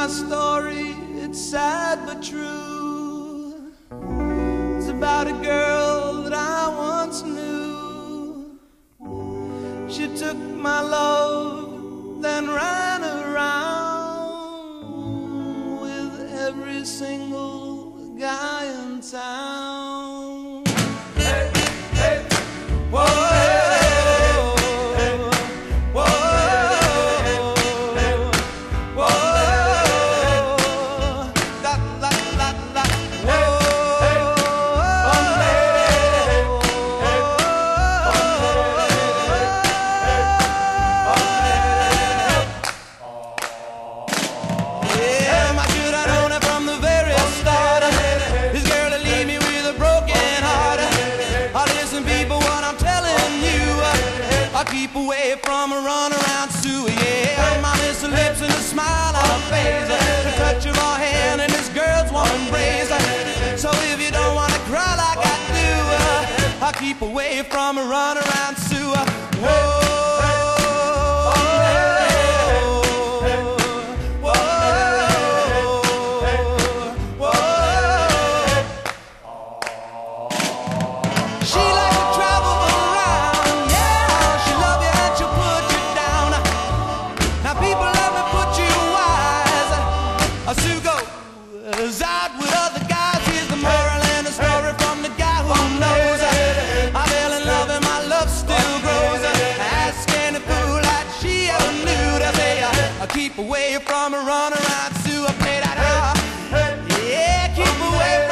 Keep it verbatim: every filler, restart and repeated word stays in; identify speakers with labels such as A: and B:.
A: story, it's sad but true. It's about a girl that I once knew. She took my love, then ran around with every single guy in town. Hey, hey, whoa. Keep away from a runaround Sue, yeah. My miss her lips and a smile on her face, the touch of her hand and this girl's warm embrace. So if you don't wanna cry like I do, I'll keep away from a runaround Sue. Whoa. Sue goes out with other guys. Here's the moral and the story from the guy who knows. I fell in love and my love still grows. Ask any fool that she ever knew to say, I keep away from a runaround Sue. I play that out. Yeah, keep away from